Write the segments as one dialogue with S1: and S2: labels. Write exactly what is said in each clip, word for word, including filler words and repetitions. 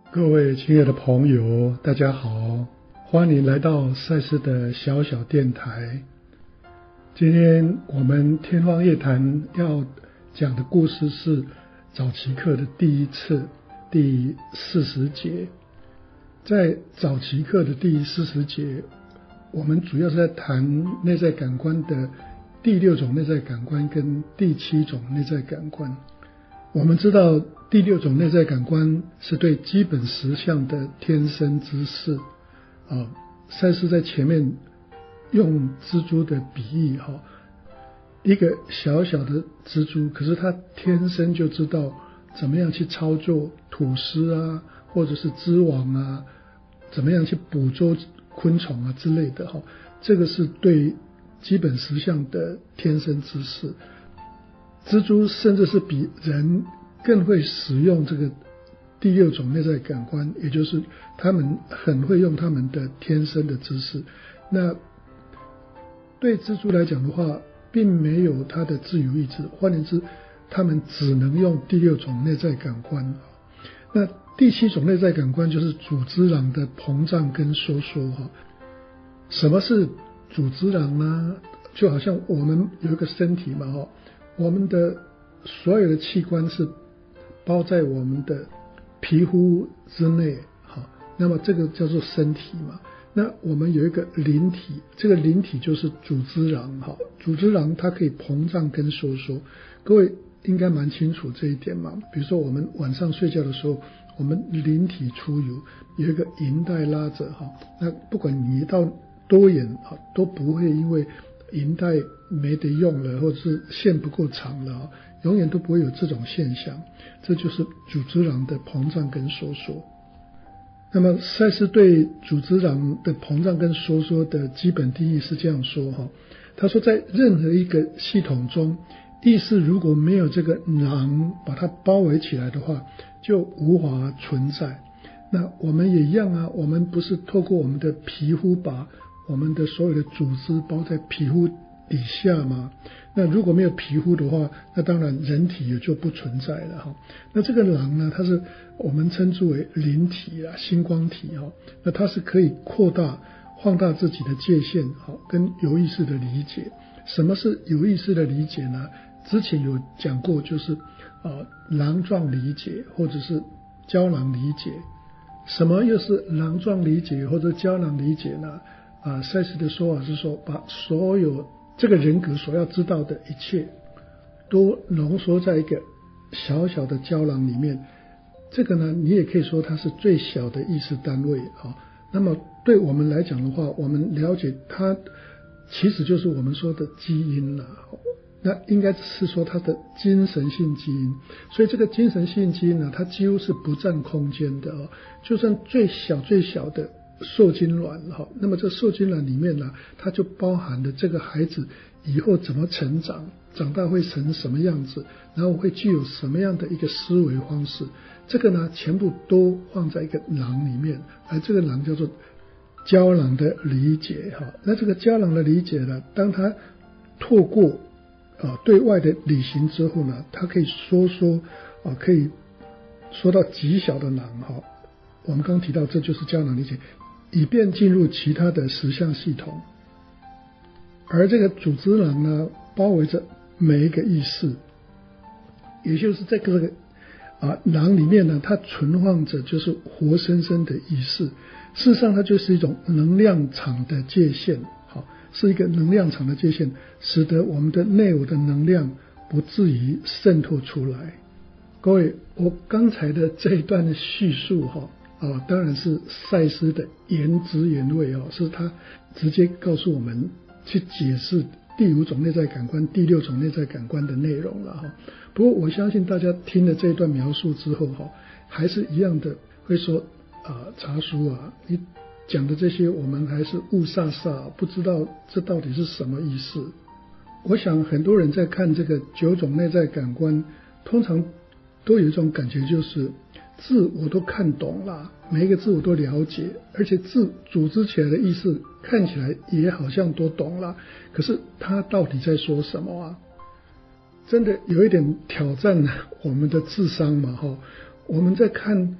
S1: 各位亲爱的朋友，大家好，欢迎来到赛斯的小小电台。今天我们天方夜谭要讲的故事是早期课的第一次第四十节。在早期课的第四十节，我们主要是在谈内在感官的第六种内在感官跟第七种内在感官。我们知道第六种内在感官是对基本实相的天生知识啊，赛斯在前面用蜘蛛的比喻哈，一个小小的蜘蛛，可是它天生就知道怎么样去操作吐丝啊，或者是织网啊，怎么样去捕捉昆虫啊之类的哈，这个是对基本实相的天生知识。蜘蛛甚至是比人更会使用这个第六种内在感官，也就是他们很会用他们的天生的知识。那对蜘蛛来讲的话，并没有它的自由意志，换言之，他们只能用第六种内在感官。那第七种内在感官就是组织囊的膨胀跟收缩。什么是组织囊呢？就好像我们有一个身体嘛，我们的所有的器官是包在我们的皮肤之内，好，那么这个叫做身体嘛。那我们有一个灵体，这个灵体就是组织囊，好，组织囊它可以膨胀跟收缩，各位应该蛮清楚这一点嘛。比如说我们晚上睡觉的时候，我们灵体出游，有一个银带拉着，哈，那不管你到多远，都不会因为银带没得用了，或者是线不够长了，永远都不会有这种现象。这就是组织囊的膨胀跟收缩。那么赛斯对组织囊的膨胀跟收缩的基本定义是这样说哈，他说在任何一个系统中，意识如果没有这个囊把它包围起来的话，就无法存在。那我们也一样啊，我们不是透过我们的皮肤把我们的所有的组织包在皮肤底下吗？那如果没有皮肤的话，那当然人体也就不存在了哈。那这个囊呢，它是我们称之为灵体啊、星光体哈。那它是可以扩大、放大自己的界限，好，跟有意识的理解。什么是有意识的理解呢？之前有讲过，就是呃囊状理解或者是胶囊理解。什么又是囊状理解或者胶囊理解呢？啊，赛斯的说法是说，把所有这个人格所要知道的一切都浓缩在一个小小的胶囊里面。这个呢，你也可以说它是最小的意识单位啊。那么对我们来讲的话，我们了解它其实就是我们说的基因了。那应该是说它的精神性基因。所以这个精神性基因呢，它几乎是不占空间的哦。就算最小最小的受精卵，那么这受精卵里面呢，它就包含了这个孩子以后怎么成长，长大会成什么样子，然后会具有什么样的一个思维方式，这个呢全部都放在一个囊里面，而这个囊叫做胶囊的理解。那这个胶囊的理解呢，当它透过啊对外的旅行之后呢，它可以缩缩啊，可以缩到极小的囊哈。我们刚提到这就是胶囊理解，以便进入其他的实相系统。而这个组织囊呢，包围着每一个意识，也就是在这个啊囊里面呢，它存放着就是活生生的意识。事实上它就是一种能量场的界限，好，是一个能量场的界限，使得我们的内我的能量不至于渗透出来。各位，我刚才的这一段的叙述哈啊，当然是赛斯的原汁原味哦，是他直接告诉我们去解释第五种内在感官、第六种内在感官的内容了哈。不过我相信大家听了这一段描述之后哈，还是一样的会说啊，查叔啊，你讲的这些我们还是雾煞煞，不知道这到底是什么意思。我想很多人在看这个九种内在感官，通常都有一种感觉，就是字我都看懂了，每一个字我都了解，而且字组织起来的意思看起来也好像都懂了，可是他到底在说什么啊？真的有一点挑战我们的智商嘛哈。我们在看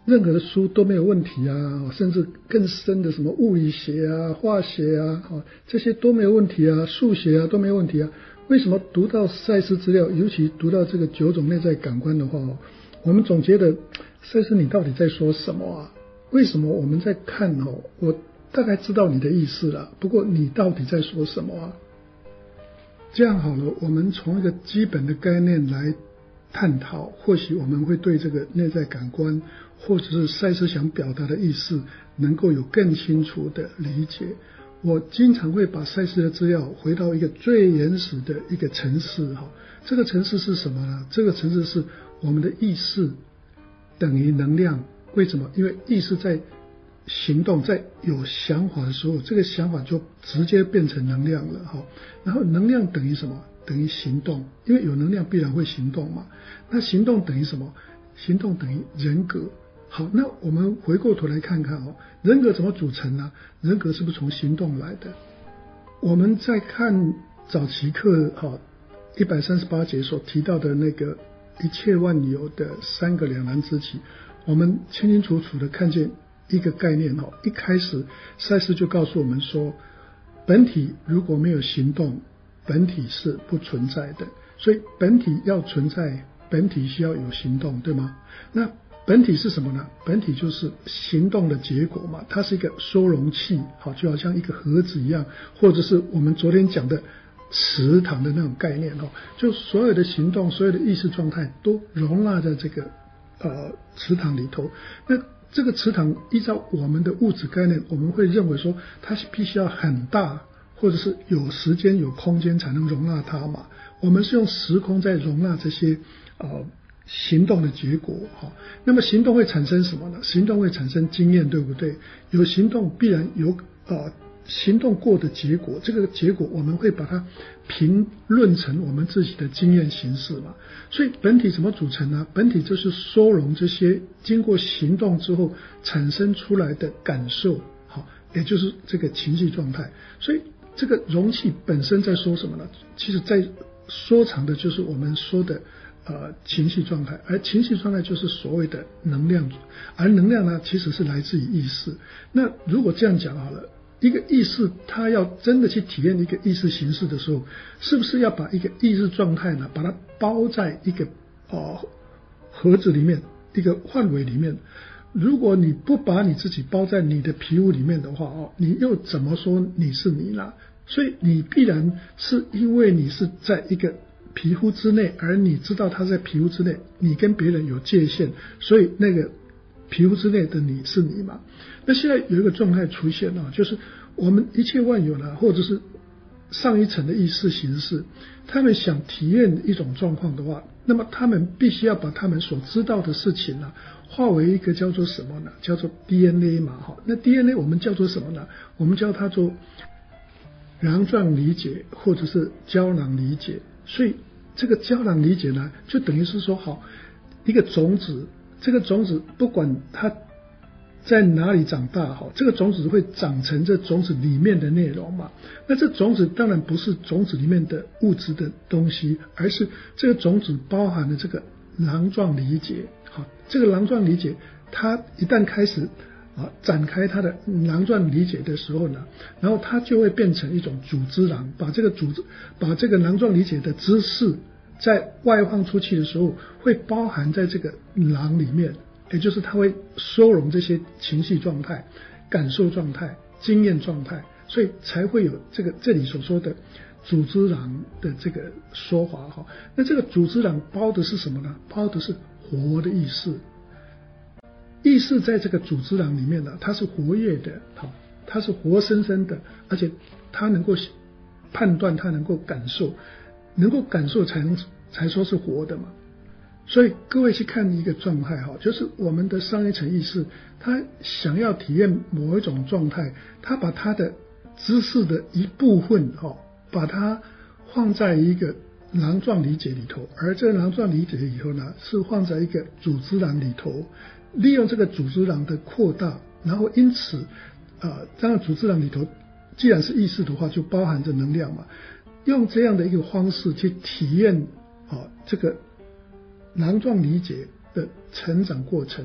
S1: 任何的书都没有问题啊，甚至更深的什么物理学啊、化学啊，这些都没有问题啊，数学啊都没有问题啊。为什么读到赛斯资料，尤其读到这个九种内在感官的话，我们总觉得赛斯你到底在说什么啊？为什么我们在看哦？我大概知道你的意思了，不过你到底在说什么啊？这样好了，我们从一个基本的概念来探讨，或许我们会对这个内在感官或者是赛斯想表达的意思能够有更清楚的理解。我经常会把赛斯的资料回到一个最原始的一个层次，这个层次是什么呢？这个层次是我们的意识等于能量。为什么？因为意识在行动，在有想法的时候，这个想法就直接变成能量了。然后能量等于什么？等于行动，因为有能量必然会行动嘛。那行动等于什么？行动等于人格。好，那我们回过头来看看哦，人格怎么组成呢？人格是不是从行动来的？我们在看早期课哈一百三十八节所提到的那个一切万有的三个两难之极，我们清清楚楚的看见一个概念哦。一开始赛斯就告诉我们说，本体如果没有行动，本体是不存在的。所以本体要存在，本体需要有行动，对吗？那本体是什么呢？本体就是行动的结果嘛，它是一个收容器，好，就好像一个盒子一样，或者是我们昨天讲的池塘的那种概念哦，就所有的行动、所有的意识状态都容纳在这个呃池塘里头。那这个池塘依照我们的物质概念，我们会认为说它必须要很大，或者是有时间有空间才能容纳它嘛。我们是用时空在容纳这些呃行动的结果哈。那么行动会产生什么呢？行动会产生经验，对不对？有行动必然有呃行动过的结果，这个结果我们会把它评论成我们自己的经验形式嘛。所以本体怎么组成呢？本体就是收容这些经过行动之后产生出来的感受，好，也就是这个情绪状态。所以这个容器本身在说什么呢？其实在说长的就是我们说的呃情绪状态，而情绪状态就是所谓的能量，而能量呢其实是来自于意识。那如果这样讲好了，一个意识它要真的去体验一个意识形式的时候，是不是要把一个意识状态呢把它包在一个呃盒子里面，一个范围里面？如果你不把你自己包在你的皮肤里面的话哦，你又怎么说你是你啦？所以你必然是因为你是在一个皮肤之内，而你知道它在皮肤之内，你跟别人有界限，所以那个皮肤之内的你是你嘛。那现在有一个状态出现了，就是我们一切万有呢，或者是上一层的意识形式，他们想体验一种状况的话，那么他们必须要把他们所知道的事情呢化为一个叫做什么呢？叫做 D N A 嘛。那 D N A 我们叫做什么呢？我们叫它做囊状理解或者是胶囊理解。所以这个胶囊理解呢，就等于是说，好，一个种子，这个种子不管它在哪里长大，好，这个种子会长成这种子里面的内容嘛。那这种子当然不是种子里面的物质的东西，而是这个种子包含了这个囊状理解。好，这个囊状理解它一旦开始啊展开它的囊状理解的时候呢，然后它就会变成一种组织囊，把这个组织把这个囊状理解的知识在外放出去的时候，会包含在这个囊里面，也就是它会收容这些情绪状态、感受状态、经验状态，所以才会有这个这里所说的组织囊的这个说法哈。那这个组织囊包的是什么呢？包的是活的意识。意识在这个组织囊里面呢，它是活跃的，好，它是活生生的，而且它能够判断，它能够感受，能够感受才能才说是活的嘛。所以各位去看一个状态哈，就是我们的上一层意识，他想要体验某一种状态，他把他的知识的一部分哈，把它放在一个囊状理解里头，而这个囊状理解以后呢，是放在一个组织囊里头，利用这个组织囊的扩大，然后因此呃，当然组织囊里头既然是意识的话，就包含着能量嘛，用这样的一个方式去体验啊这个囊状理解的成长过程，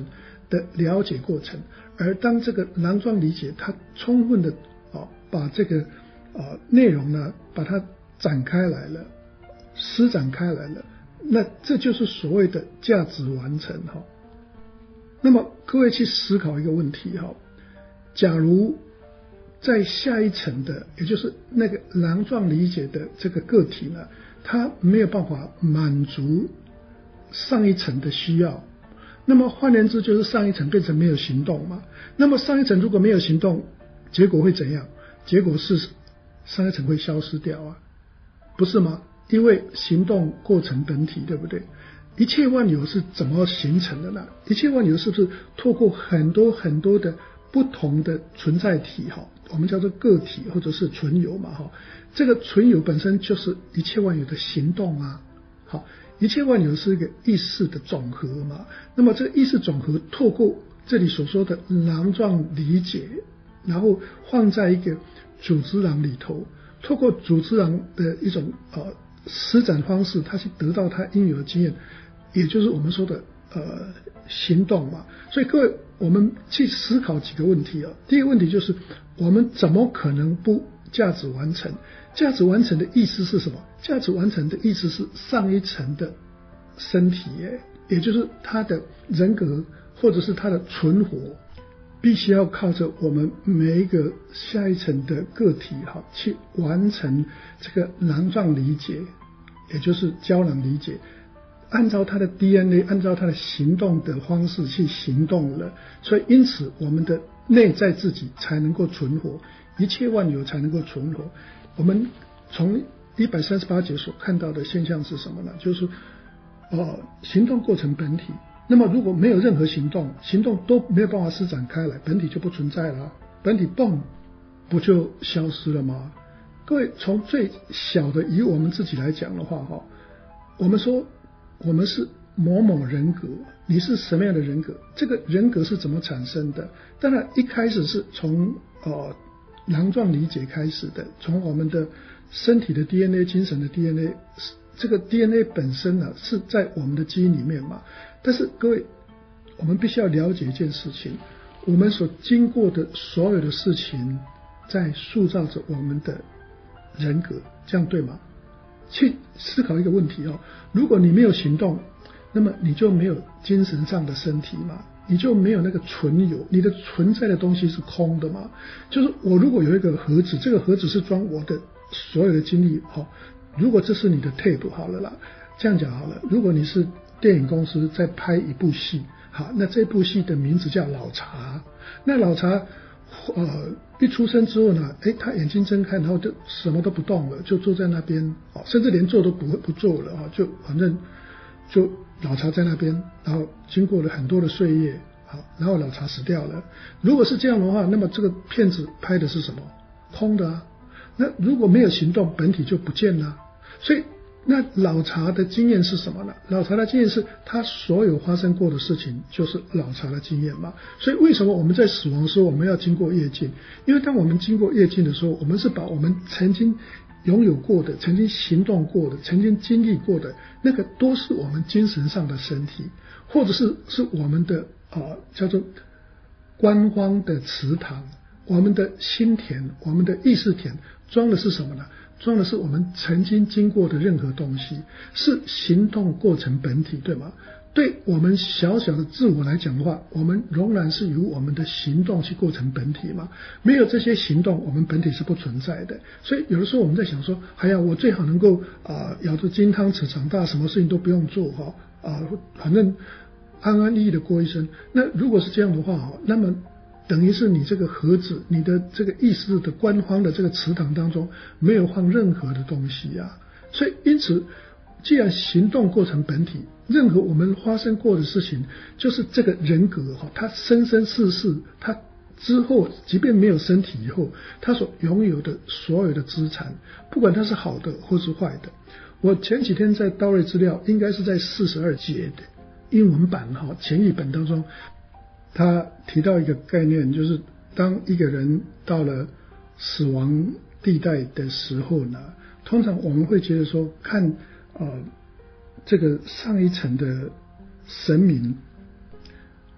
S1: 的了解过程。而当这个囊状理解它充分的啊把这个啊内容呢把它展开来了，施展开来了，那这就是所谓的价值完成哈。那么各位去思考一个问题哈，假如在下一层的，也就是那个囊状理解的这个个体呢，它没有办法满足上一层的需要，那么换言之就是上一层变成没有行动嘛。那么上一层如果没有行动，结果会怎样？结果是上一层会消失掉啊，不是吗？因为行动构成本体，对不对？一切万有是怎么形成的呢？一切万有是不是透过很多很多的不同的存在体哈，我们叫做个体或者是存有嘛哈？这个存有本身就是一切万有的行动啊。好，一切万有是一个意识的总和嘛。那么这个意识总和透过这里所说的囊状理解，然后放在一个组织囊里头，透过组织囊的一种呃施展方式，它去得到它应有的经验，也就是我们说的呃行动嘛。所以各位，我们去思考几个问题啊。第一个问题就是，我们怎么可能不价值完成？价值完成的意思是什么？价值完成的意思是上一层的身体，也就是他的人格或者是他的存活，必须要靠着我们每一个下一层的个体哈，去完成这个囊状理解，也就是胶囊理解，按照他的 D N A， 按照他的行动的方式去行动了。所以因此我们的内在自己才能够存活，一切万有才能够存活。我们从一百三十八节所看到的现象是什么呢？就是呃行动构成本体。那么如果没有任何行动，行动都没有办法施展开来，本体就不存在了，本体蹦不就消失了吗？各位，从最小的以我们自己来讲的话哈，我们说我们是某某人格，你是什么样的人格？这个人格是怎么产生的？当然一开始是从呃囊状理解开始的，从我们的身体的 D N A、精神的 D N A， 这个 D N A 本身呢是在我们的基因里面嘛。但是各位，我们必须要了解一件事情，我们所经过的所有的事情，在塑造着我们的人格，这样对吗？去思考一个问题哦，如果你没有行动，那么你就没有精神上的身体嘛，你就没有那个存有，你的存在的东西是空的嘛。就是我如果有一个盒子，这个盒子是装我的所有的经历，好，如果这是你的 tape 好了啦，这样讲好了，如果你是电影公司在拍一部戏，好，那这部戏的名字叫老茶，那老茶呃一出生之后呢，诶他眼睛睁开，然后就什么都不动了，就坐在那边，甚至连坐都不不坐了，就反正就老茶在那边，然后经过了很多的岁月，好，然后老茶死掉了。如果是这样的话，那么这个片子拍的是什么？空的啊。那如果没有行动，本体就不见了。所以那老茶的经验是什么呢？老茶的经验是他所有发生过的事情就是老茶的经验嘛。所以为什么我们在死亡的时候我们要经过业境？因为当我们经过业境的时候，我们是把我们曾经拥有过的、曾经行动过的、曾经经历过的那个都是我们精神上的身体，或者是是我们的呃叫做官方的祠堂，我们的心田，我们的意识田装的是什么呢？装的是我们曾经经过的任何东西，是行动过程本体，对吗？对我们小小的自我来讲的话，我们仍然是由我们的行动去构成本体嘛。没有这些行动，我们本体是不存在的。所以有的时候我们在想说，哎呀，我最好能够啊、呃、咬着金汤匙长大，什么事情都不用做哈啊、呃，反正安安逸逸的过一生。那如果是这样的话，那么等于是你这个盒子，你的这个意识的官方的这个祠堂当中没有放任何的东西啊。所以因此既然行动过程本体，任何我们发生过的事情就是这个人格它生生世世，它之后即便没有身体以后，它所拥有的所有的资产，不管它是好的或是坏的。我前几天在道瑞资料应该是在四十二节的英文版前译本当中，他提到一个概念，就是当一个人到了死亡地带的时候呢，通常我们会觉得说，看呃这个上一层的神明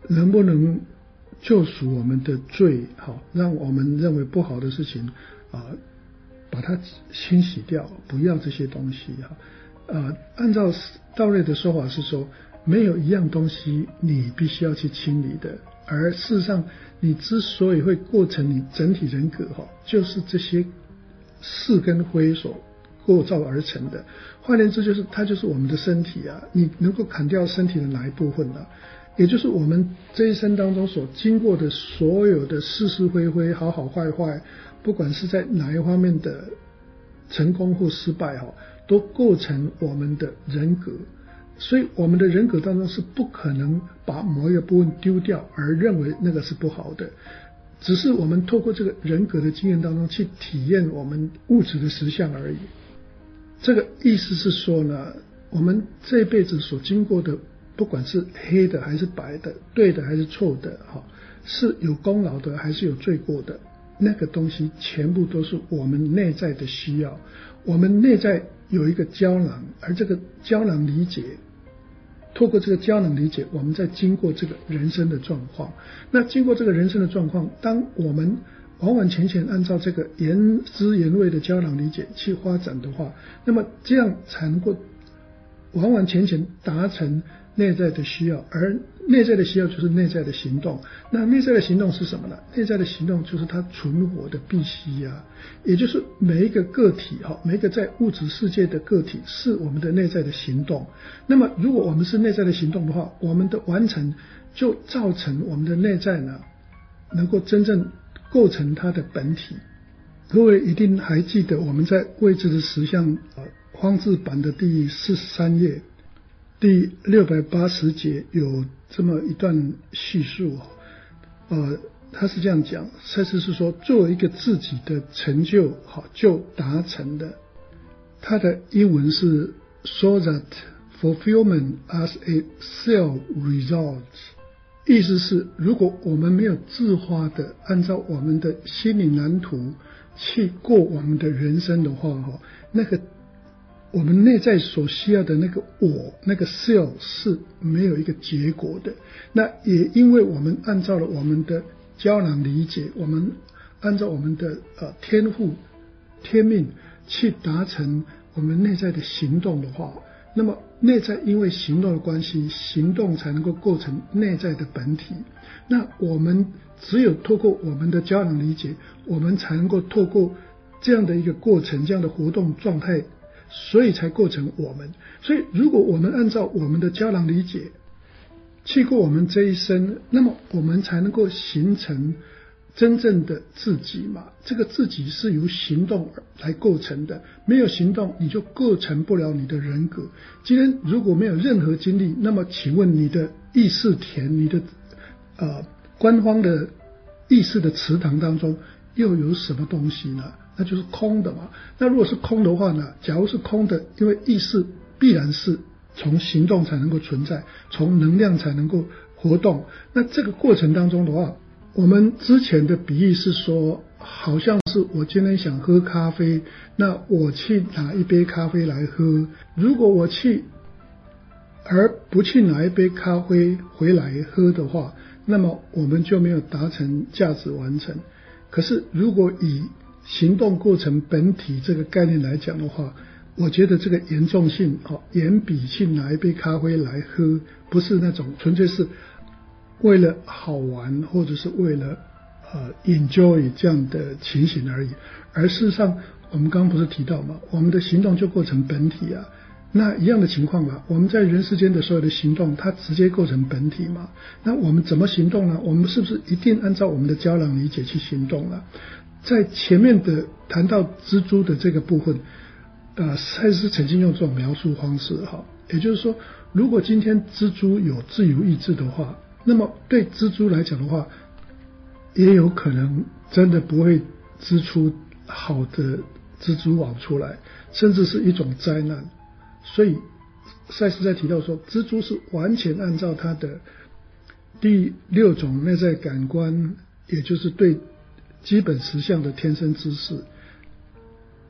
S1: 能不能救赎我们的罪，好，让我们认为不好的事情啊，把它清洗掉，不要这些东西哈。呃，按照道类的说法是说，没有一样东西你必须要去清理的，而事实上，你之所以会构成你整体人格哈，就是这些是跟灰所构造而成的。换言之，就是它就是我们的身体啊，你能够砍掉身体的哪一部分呢、啊？也就是我们这一生当中所经过的所有的是是非非、好好坏坏，不管是在哪一方面的成功或失败哈，都构成我们的人格。所以我们的人格当中是不可能把某一个部分丢掉而认为那个是不好的，只是我们透过这个人格的经验当中去体验我们物质的实相而已。这个意思是说呢，我们这辈子所经过的，不管是黑的还是白的，对的还是错的，是有功劳的还是有罪过的，那个东西全部都是我们内在的需要。我们内在有一个胶囊，而这个胶囊理解，透过这个胶囊理解，我们在经过这个人生的状况。那经过这个人生的状况，当我们完完全全按照这个原汁原味的胶囊理解去发展的话，那么这样才能够完完全全达成内在的需要，而内在的需要就是内在的行动。那内在的行动是什么呢？内在的行动就是它存活的必须啊，也就是每一个个体哈，每一个在物质世界的个体是我们的内在的行动。那么如果我们是内在的行动的话，我们的完成就造成我们的内在呢，能够真正构成它的本体。各位一定还记得我们在未知的实相呃方志版的第四十三页第六百八十节有这么一段叙述，呃，他是这样讲，赛斯是说，作为一个自己的成就，好就达成的。他的英文是 so that fulfillment as a self result， 意思是，如果我们没有自发的按照我们的心灵蓝图去过我们的人生的话，那个我们内在所需要的那个我，那个 self 是没有一个结果的。那也因为我们按照了我们的胶囊理解，我们按照我们的呃天赋天命去达成我们内在的行动的话，那么内在因为行动的关系，行动才能够构成内在的本体。那我们只有透过我们的胶囊理解，我们才能够透过这样的一个过程，这样的活动状态，所以才构成我们。所以如果我们按照我们的胶囊理解去过我们这一生，那么我们才能够形成真正的自己嘛。这个自己是由行动来构成的，没有行动你就构成不了你的人格。今天如果没有任何经历，那么请问你的意识田，你的呃官方的意识的池塘当中又有什么东西呢？那就是空的嘛。那如果是空的话呢，假如是空的，因为意识必然是从行动才能够存在，从能量才能够活动。那这个过程当中的话，我们之前的比喻是说，好像是我今天想喝咖啡，那我去拿一杯咖啡来喝。如果我去而不去拿一杯咖啡回来喝的话，那么我们就没有达成价值完成。可是如果以行动过程本体这个概念来讲的话，我觉得这个严重性哦，远比去拿一杯咖啡来喝，不是那种纯粹是为了好玩或者是为了呃 enjoy 这样的情形而已。而事实上我们刚刚不是提到吗，我们的行动就构成本体啊。那一样的情况嘛，我们在人世间的所有的行动，它直接构成本体嘛。那我们怎么行动呢？我们是不是一定按照我们的胶囊理解去行动呢？在前面的谈到蜘蛛的这个部分，呃，赛斯曾经用这种描述方式哈，也就是说，如果今天蜘蛛有自由意志的话，那么对蜘蛛来讲的话，也有可能真的不会织出好的蜘蛛网出来，甚至是一种灾难。所以赛斯在提到说，蜘蛛是完全按照它的第六种内在感官，也就是对基本实相的天生知识，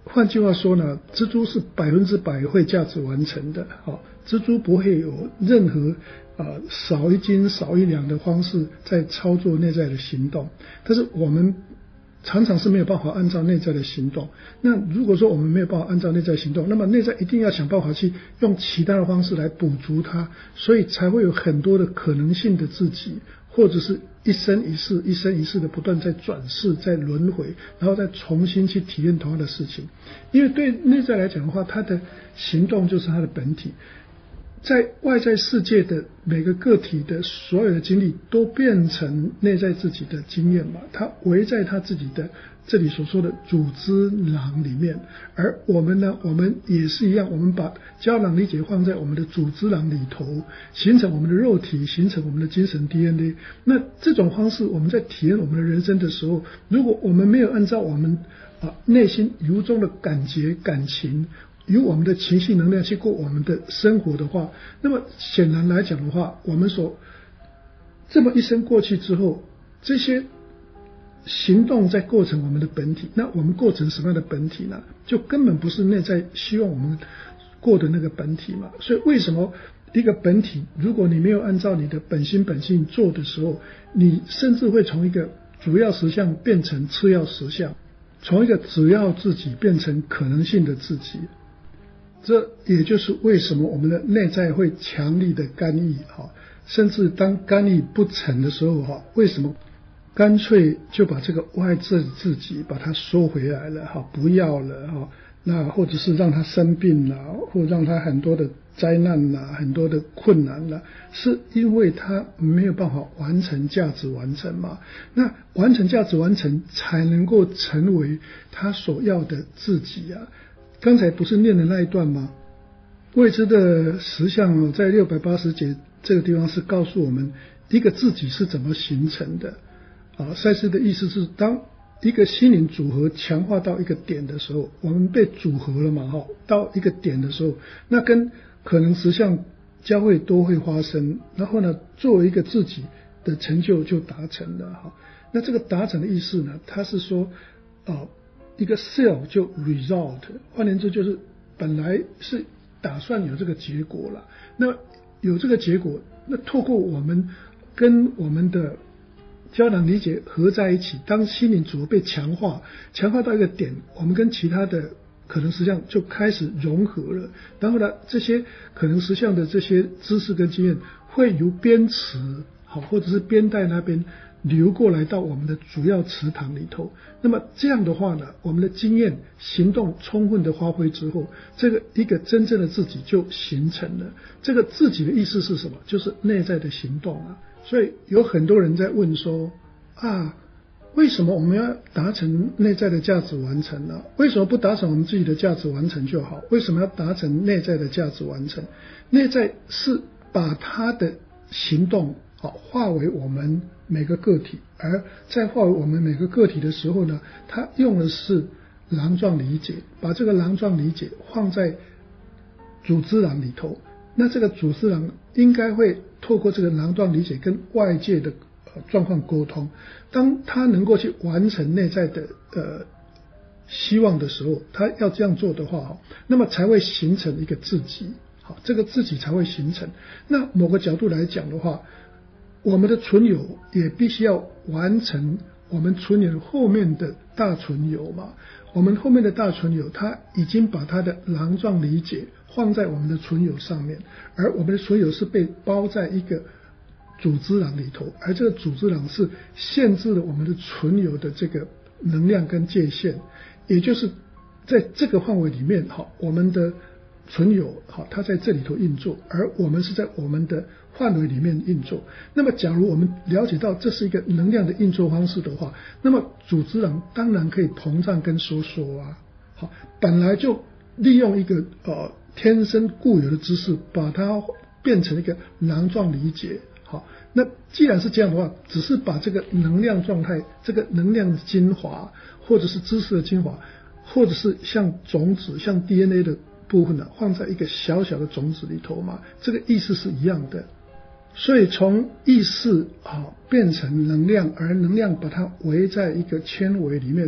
S1: 换句话说呢，蜘蛛是百分之百会价值完成的，好，蜘蛛不会有任何呃少一斤少一两的方式在操作内在的行动，但是我们常常是没有办法按照内在的行动。那如果说我们没有办法按照内在行动，那么内在一定要想办法去用其他的方式来补足它，所以才会有很多的可能性的自己，或者是一生一世一生一世的不断在转世在轮回，然后再重新去体验同样的事情。因为对内在来讲的话，它的行动就是它的本体，在外在世界的每个个体的所有的经历都变成内在自己的经验嘛，它围在他自己的这里所说的组织囊里面。而我们呢，我们也是一样，我们把胶囊理解放在我们的组织囊里头，形成我们的肉体，形成我们的精神 D N A。 那这种方式我们在体验我们的人生的时候，如果我们没有按照我们啊内心由衷的感觉感情，由我们的情绪能量去过我们的生活的话，那么显然来讲的话，我们所这么一生过去之后，这些行动在构成我们的本体。那我们构成什么样的本体呢？就根本不是内在希望我们过的那个本体嘛。所以为什么一个本体，如果你没有按照你的本心本性做的时候，你甚至会从一个主要实相变成次要实相，从一个只要自己变成可能性的自己。这也就是为什么我们的内在会强力的干预，甚至当干预不成的时候，为什么干脆就把这个外在自己把它收回来了，不要了，那或者是让他生病了，或让他很多的灾难啦，很多的困难啦，是因为他没有办法完成价值完成嘛。那完成价值完成才能够成为他所要的自己啊。刚才不是念的那一段吗？未知的实相在六百八十节这个地方是告诉我们一个自己是怎么形成的啊。赛斯的意思是，当一个心灵组合强化到一个点的时候，我们被组合了嘛，到一个点的时候，那跟可能实相交汇都会发生，然后呢，作为一个自己的成就就达成了。那这个达成的意思呢，它是说啊，一个 self 就 result， 换言之就是本来是打算有这个结果了，那有这个结果，那透过我们跟我们的胶囊理解合在一起，当心灵组合被强化强化到一个点，我们跟其他的可能实相就开始融合了，然后呢，这些可能实相的这些知识跟经验会由边池好或者是边带那边流过来到我们的主要池塘里头。那么这样的话呢，我们的经验行动充分的发挥之后，这个一个真正的自己就形成了。这个自己的意思是什么？就是内在的行动啊。所以有很多人在问说啊，为什么我们要达成内在的价值完成呢？为什么不达成我们自己的价值完成就好？为什么要达成内在的价值完成？内在是把它的行动好化为我们每个个体，而在化为我们每个个体的时候呢，它用的是囊状理解，把这个囊状理解放在组织囊里头。那这个组织囊应该会透过这个囊状理解跟外界的呃状况沟通，当他能够去完成内在的呃希望的时候，他要这样做的话，那么才会形成一个自己，好，这个自己才会形成。那某个角度来讲的话，我们的存有也必须要完成我们存有后面的大存有嘛。我们后面的大存有，他已经把他的囊状理解放在我们的存有上面，而我们的存有是被包在一个组织囊里头，而这个组织囊是限制了我们的存有的这个能量跟界限，也就是在这个范围里面，好，我们的存有好，它在这里头运作，而我们是在我们的范围里面运作。那么假如我们了解到这是一个能量的运作方式的话，那么组织囊当然可以膨胀跟收缩啊。好，本来就利用一个呃天生固有的知识，把它变成一个囊状理解。好，那既然是这样的话，只是把这个能量状态，这个能量的精华，或者是知识的精华，或者是像种子像 D N A 的部分呢，放在一个小小的种子里头嘛，这个意思是一样的。所以从意识啊变成能量，而能量把它围在一个纤维里面，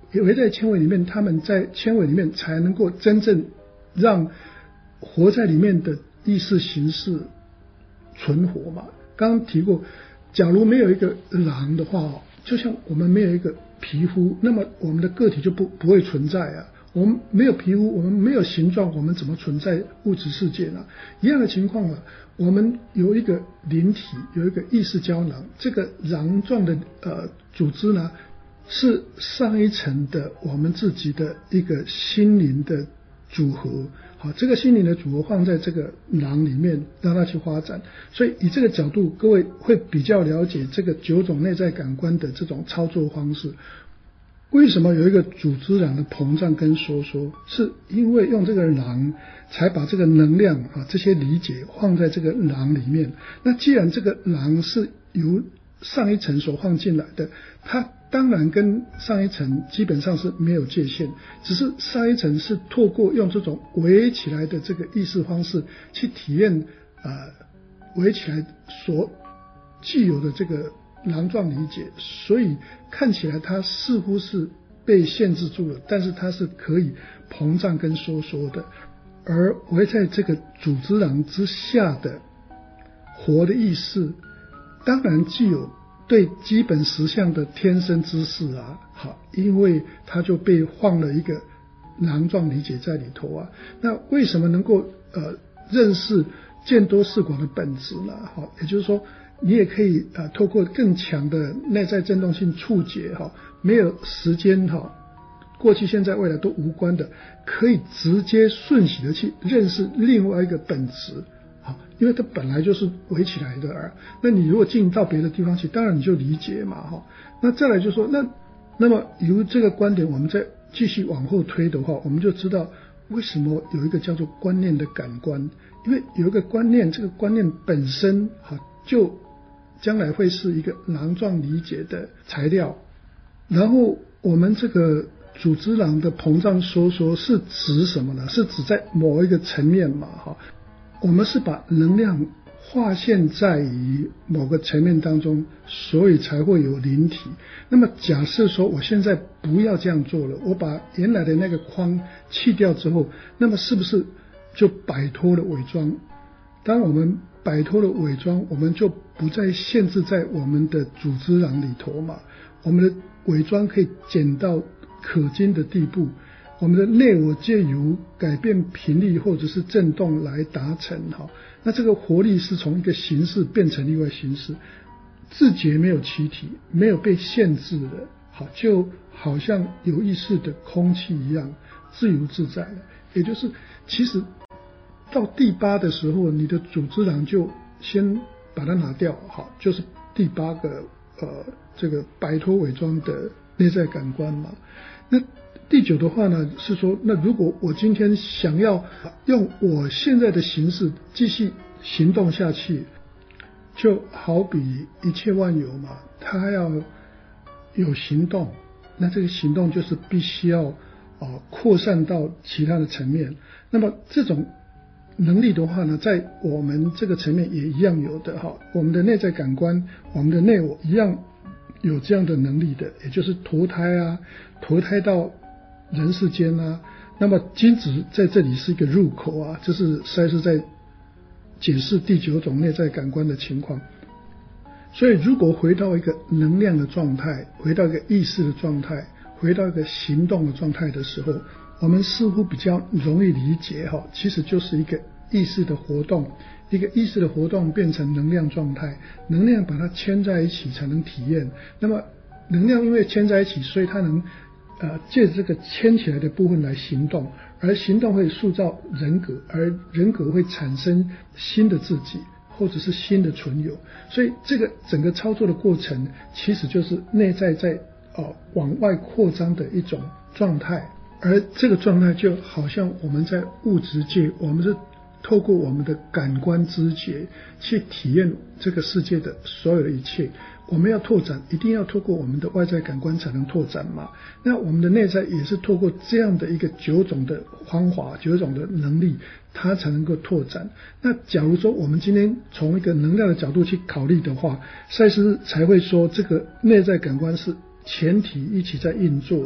S1: 围在纤维里面，他们在纤维里面才能够真正让活在里面的意识形式存活嘛。刚刚提过，假如没有一个狼的话，就像我们没有一个皮肤，那么我们的个体就不不会存在啊。我们没有皮肤，我们没有形状，我们怎么存在物质世界呢？一样的情况啊，我们有一个灵体，有一个意识胶囊，这个囊状的呃组织呢，是上一层的我们自己的一个心灵的组合。好，这个心灵的组合放在这个囊里面，让它去发展。所以以这个角度，各位会比较了解这个九种内在感官的这种操作方式。为什么有一个组织囊的膨胀跟收缩？是因为用这个囊才把这个能量啊这些理解放在这个囊里面。那既然这个囊是由上一层所放进来的，它当然跟上一层基本上是没有界限，只是上一层是透过用这种围起来的这个意识方式去体验呃围起来所具有的这个囊状理解，所以看起来它似乎是被限制住了，但是它是可以膨胀跟收缩的。而围在这个组织囊之下的活的意识，当然具有对基本实相的天生知识啊，好，因为它就被放了一个囊状理解在里头啊。那为什么能够呃认识见多识广的本质呢？好，也就是说，你也可以呃透过更强的内在振动性触觉哈，没有时间哈，过去现在未来都无关的，可以直接瞬息的去认识另外一个本质。好，因为它本来就是围起来的啊。那你如果进到别的地方去，当然你就理解嘛哈。那再来就说，那那么由这个观点，我们再继续往后推的话，我们就知道为什么有一个叫做观念的感官，因为有一个观念，这个观念本身哈就将来会是一个囊状理解的材料。然后我们这个组织囊的膨胀收缩是指什么呢？是指在某一个层面嘛哈。我们是把能量划线在于某个层面当中，所以才会有灵体。那么假设说我现在不要这样做了，我把原来的那个框去掉之后，那么是不是就摆脱了伪装？当我们摆脱了伪装，我们就不再限制在我们的组织囊里头嘛，我们的伪装可以减到可经的地步，我们的内我借由改变频率或者是振动来达成哈。那这个活力是从一个形式变成另外形式，自觉没有躯体，没有被限制的，好，就好像有意识的空气一样自由自在的。也就是其实到第八的时候，你的组织囊就先把它拿掉，好，就是第八个呃这个摆脱伪装的内在感官嘛。那第九的话呢，是说，那如果我今天想要用我现在的形式继续行动下去，就好比一切万有嘛，它要有行动，那这个行动就是必须要呃扩散到其他的层面。那么这种能力的话呢，在我们这个层面也一样有的哈，我们的内在感官，我们的内我一样有这样的能力的，也就是投胎啊，投胎到人世间啊。那么精子在这里是一个入口啊，这是实在是在解释第九种内在感官的情况。所以如果回到一个能量的状态，回到一个意识的状态，回到一个行动的状态的时候，我们似乎比较容易理解哈，其实就是一个意识的活动，一个意识的活动变成能量状态，能量把它牵在一起才能体验。那么能量因为牵在一起，所以它能呃借这个牵起来的部分来行动，而行动会塑造人格，而人格会产生新的自己或者是新的存有。所以这个整个操作的过程其实就是内在在呃往外扩张的一种状态。而这个状态就好像我们在物质界，我们是透过我们的感官知觉去体验这个世界的所有的一切。我们要拓展，一定要透过我们的外在感官才能拓展嘛。那我们的内在也是透过这样的一个九种的方法，九种的能力，它才能够拓展。那假如说我们今天从一个能量的角度去考虑的话，赛斯才会说这个内在感官是前提一起在运作的。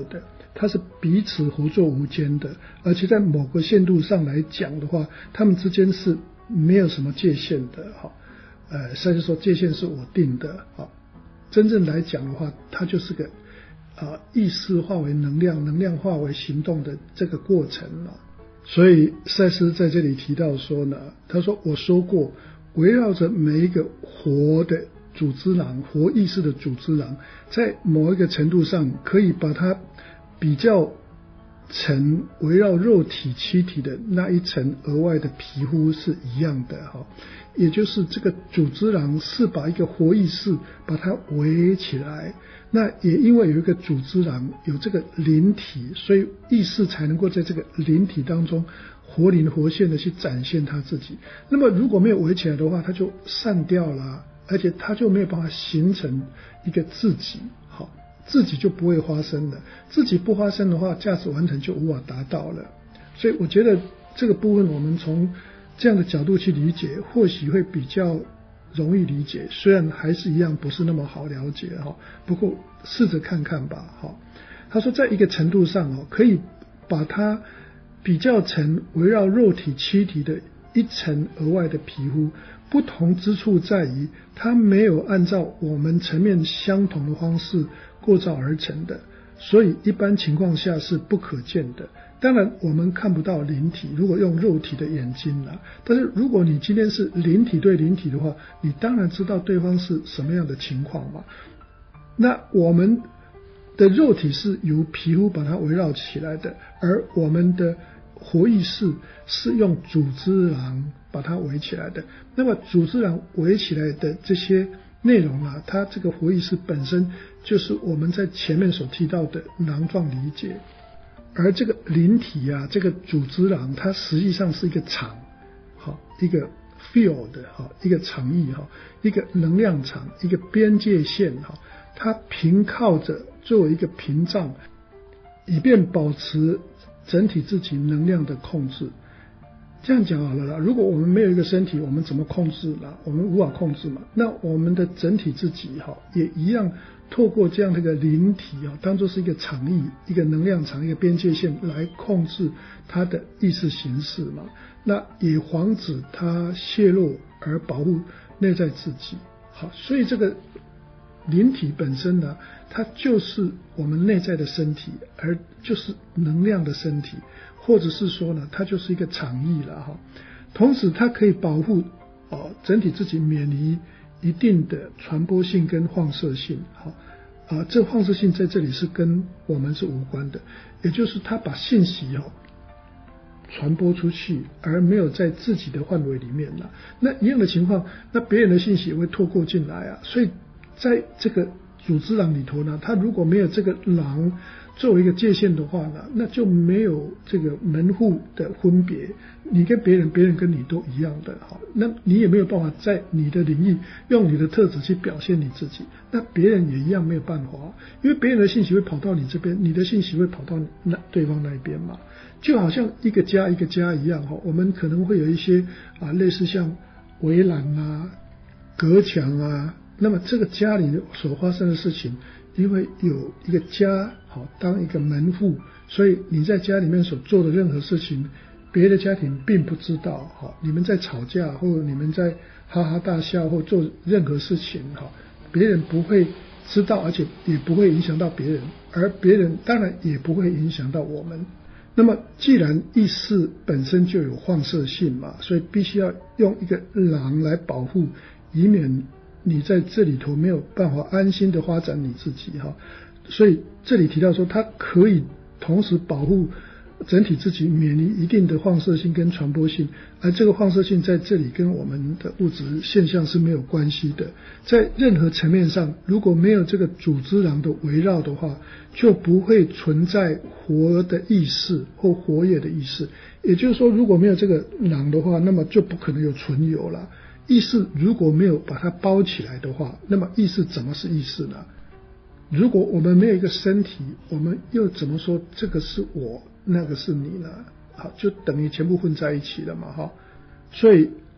S1: 它是彼此合作无间的，而且在某个限度上来讲的话，他们之间是没有什么界限的哈。呃，所以说界限是我定的啊。真正来讲的话，它就是个啊意识化为能量，能量化为行动的这个过程了。所以赛斯在这里提到说呢，他说我说过，围绕着每一个活的组织囊，活意识的组织囊，在某一个程度上可以把它比较层围绕肉体气体的那一层额外的皮肤是一样的哈，也就是这个组织囊是把一个活意识把它围起来，那也因为有一个组织囊有这个灵体，所以意识才能够在这个灵体当中活灵活现的去展现它自己。那么如果没有围起来的话，它就散掉了，而且它就没有办法形成一个自己，好，自己就不会发生了，自己不发生的话，价值完成就无法达到了。所以我觉得这个部分我们从这样的角度去理解，或许会比较容易理解，虽然还是一样不是那么好了解哈，不过试着看看吧哈。他说在一个程度上哦，可以把它比较成围绕肉体躯体的一层额外的皮肤，不同之处在于它没有按照我们层面相同的方式构造而成的，所以一般情况下是不可见的。当然我们看不到灵体，如果用肉体的眼睛啦，但是如果你今天是灵体对灵体的话，你当然知道对方是什么样的情况嘛。那我们的肉体是由皮肤把它围绕起来的，而我们的活意识是用组织囊把它围起来的。那么组织囊围起来的这些内容啊，它这个活意识本身就是我们在前面所提到的囊状理解。而这个灵体啊，这个组织囊，它实际上是一个场，好，一个 field 好，一个场域哈，一个能量场，一个边界线哈，它凭靠着作为一个屏障，以便保持整体自己能量的控制。这样讲好了啦，如果我们没有一个身体，我们怎么控制啦？我们无法控制嘛。那我们的整体自己哈，也一样透过这样的一个灵体啊，当作是一个场域、一个能量场、一个边界线来控制它的意识形式嘛。那也防止它泄露而保护内在自己。好，所以这个灵体本身呢，它就是我们内在的身体，而就是能量的身体，或者是说呢，它就是一个场域了哈。同时，它可以保护哦整体自己免于一定的传播性跟放射性，好啊，这放射性在这里是跟我们是无关的，也就是它把信息哦传播出去，而没有在自己的范围里面了。那一样的情况，那别人的信息也会透过进来啊，所以在这个组织囊里头呢，它如果没有这个囊作为一个界限的话呢，那就没有这个门户的分别，你跟别人，别人跟你都一样的，好，那你也没有办法在你的领域用你的特质去表现你自己，那别人也一样没有办法，因为别人的信息会跑到你这边，你的信息会跑到那对方那边嘛，就好像一个家一个家一样，我们可能会有一些啊类似像围栏啊、隔墙啊，那么这个家里所发生的事情，因为有一个家好当一个门户，所以你在家里面所做的任何事情，别的家庭并不知道，好，你们在吵架或者你们在哈哈大笑或做任何事情，好，别人不会知道，而且也不会影响到别人，而别人当然也不会影响到我们。那么既然意识本身就有放射性嘛，所以必须要用一个囊来保护，以免你在这里头没有办法安心的发展你自己哈。所以这里提到说，它可以同时保护整体自己免于一定的放射性跟传播性，而这个放射性在这里跟我们的物质现象是没有关系的。在任何层面上，如果没有这个组织囊的围绕的话，就不会存在活的意识或活跃的意识。也就是说，如果没有这个囊的话，那么就不可能有存有了。意识如果没有把它包起来的话，那么意识怎么是意识呢？如果我们没有一个身体，我们又怎么说这个是我，那个是你呢？好，就等于全部混在一起了嘛，哈。所以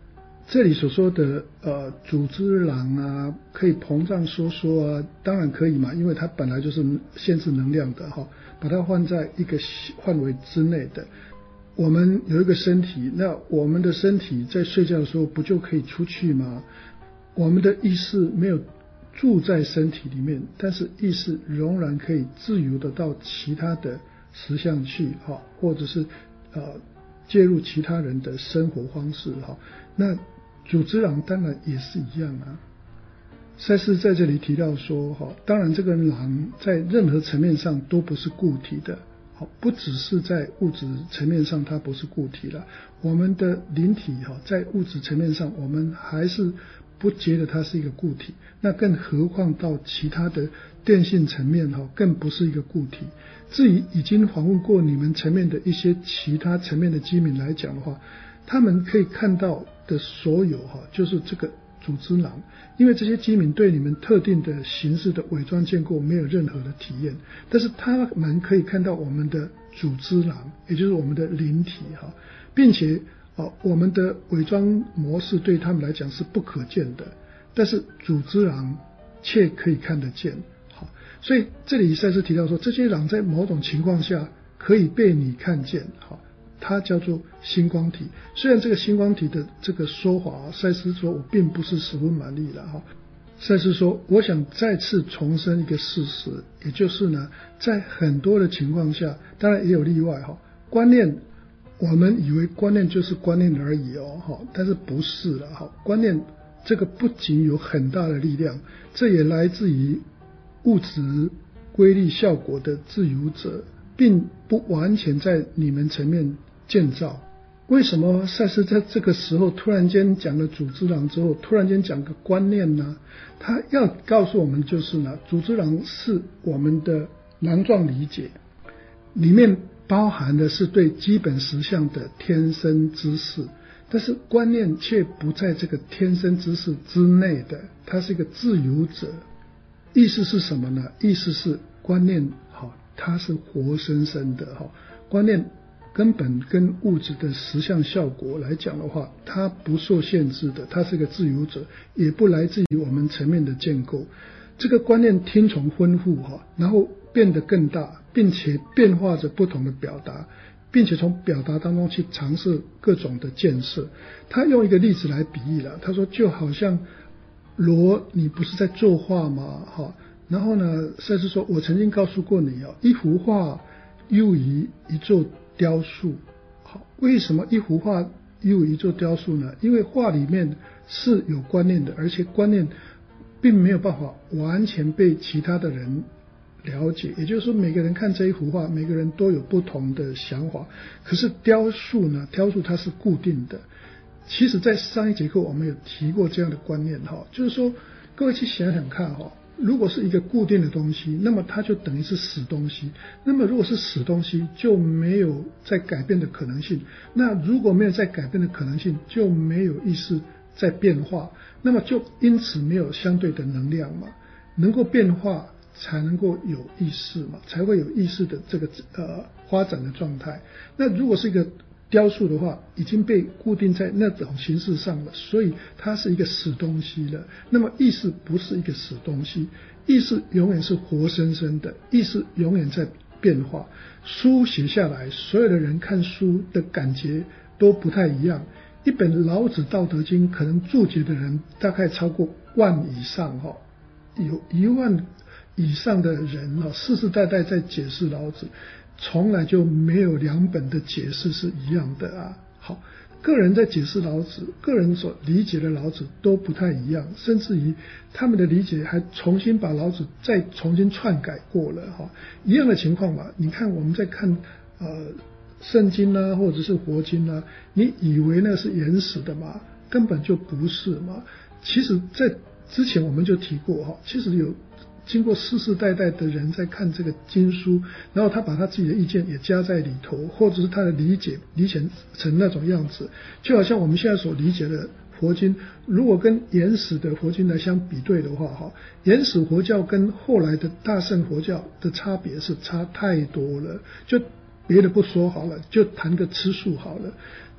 S1: 这里所说的呃组织囊啊，可以膨胀收缩啊，当然可以嘛，因为它本来就是限制能量的哈，把它放在一个范围之内的。我们有一个身体，那我们的身体在睡觉的时候不就可以出去吗？我们的意识没有住在身体里面，但是意识仍然可以自由的到其他的实相去哈，或者是呃介入其他人的生活方式哈。那组织囊当然也是一样啊。赛斯在这里提到说哈，当然这个囊在任何层面上都不是固体的。好，不只是在物质层面上它不是固体了，我们的灵体哈，在物质层面上我们还是不觉得它是一个固体，那更何况到其他的电性层面哈，更不是一个固体。至于已经访问过你们层面的一些其他层面的机民来讲的话，他们可以看到的所有哈，就是这个组织囊，因为这些机民对你们特定的形式的伪装建构没有任何的体验，但是他们可以看到我们的组织囊，也就是我们的灵体哈，并且哦，我们的伪装模式对他们来讲是不可见的，但是组织囊却可以看得见。好，所以这里赛斯提到说，这些囊在某种情况下可以被你看见。好，它叫做星光体。虽然这个星光体的这个说法，赛斯说我并不是十分满意了哈。赛斯说，我想再次重申一个事实，也就是呢，在很多的情况下，当然也有例外哈。观念，我们以为观念就是观念而已哦哈，但是不是了哈。观念这个不仅有很大的力量，这也来自于物质规律效果的自由者，并不完全在你们层面建造。为什么赛斯在这个时候突然间讲了组织囊之后，突然间讲个观念呢？他要告诉我们就是呢，组织囊是我们的囊状理解，里面包含的是对基本实相的天生知识，但是观念却不在这个天生知识之内的，它是一个自由者。意思是什么呢？意思是观念好，它是活生生的哈，观念根本跟物质的实相效果来讲的话，它不受限制的，它是个自由者，也不来自于我们层面的建构。这个观念听从吩咐哈，然后变得更大，并且变化着不同的表达，并且从表达当中去尝试各种的建设。他用一个例子来比喻了，他说就好像罗，你不是在作画吗？哈，然后呢，赛斯说，我曾经告诉过你哦，一幅画优于一座雕塑。好，为什么一幅画优于一座雕塑呢？因为画里面是有观念的，而且观念并没有办法完全被其他的人了解，也就是说每个人看这一幅画，每个人都有不同的想法。可是雕塑呢，雕塑它是固定的。其实在上一节课我们有提过这样的观念哈，就是说各位去想想看哈，如果是一个固定的东西，那么它就等于是死东西。那么如果是死东西，就没有再改变的可能性。那如果没有再改变的可能性，就没有意识在变化，那么就因此没有相对的能量嘛。能够变化才能够有意识嘛，才会有意识的这个呃发展的状态。那如果是一个雕塑的话，已经被固定在那种形式上了，所以它是一个死东西了。那么意识不是一个死东西，意识永远是活生生的，意识永远在变化。书写下来，所有的人看书的感觉都不太一样。一本老子道德经可能注解的人大概超过万以上哈，有一万以上的人哈，世世代代在解释老子，从来就没有两本的解释是一样的啊。好，个人在解释老子，个人所理解的老子都不太一样，甚至于他们的理解还重新把老子再重新篡改过了哈。一样的情况嘛，你看我们在看呃圣经啊，或者是佛经啊，你以为那是原始的嘛？根本就不是嘛。其实在之前我们就提过哈，其实有经过世世代代的人在看这个经书，然后他把他自己的意见也加在里头，或者是他的理解理解成那种样子。就好像我们现在所理解的佛经，如果跟原始的佛经来相比对的话哈，原始佛教跟后来的大乘佛教的差别是差太多了。就别的不说好了，就谈个吃素好了。